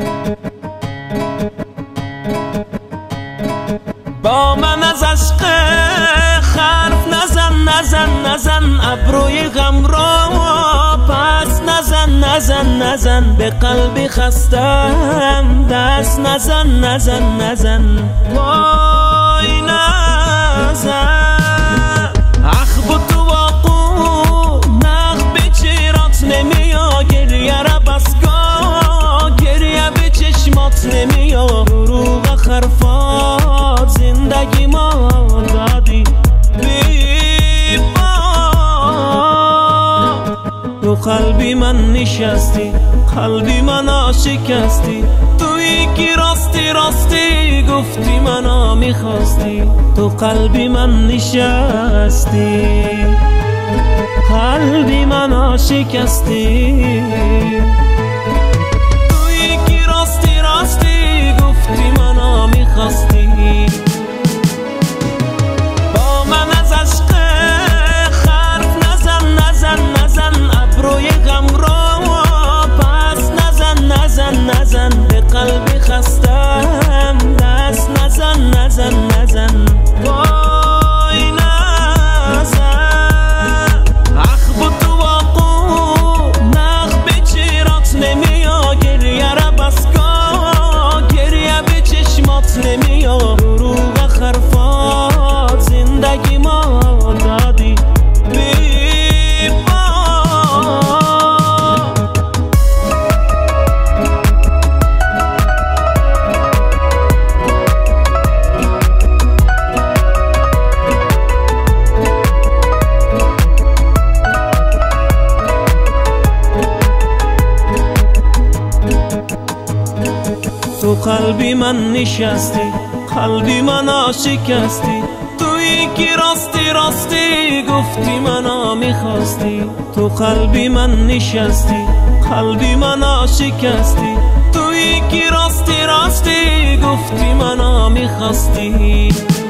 با من از عشق حرف نزن ابروی غم را پس نزن به قلبی خستم دست نزن وای نزن اخ با تو واقو نخ به چیرات نمیا گریه را بسگاه گریه به چشمات نمیا دروغ خرفات زندگی ما دادی تو قلبی من نشستی قلبی من شکستی تویی که راستی گفتی منو میخواستی تو قلبی من نشستی قلبی من شکستی تویی که راستی گفتی منو میخواستی با من از عشق حرف نزن ابروی غم را پس نزن به قلبی خستم دست نزن وای نزن اخ با تو واقو نخ به چیرات نمیا گریه را بسگاه گریه به چشمات نمیا دروغ خرفات زندگی ما دادی تو قلبی من نشستی قلبی من شکستی تویی که راستی گفتی منو میخواستی تو قلبی من نشستی قلبی من شکستی تویی که راستی گفتی منو میخواستی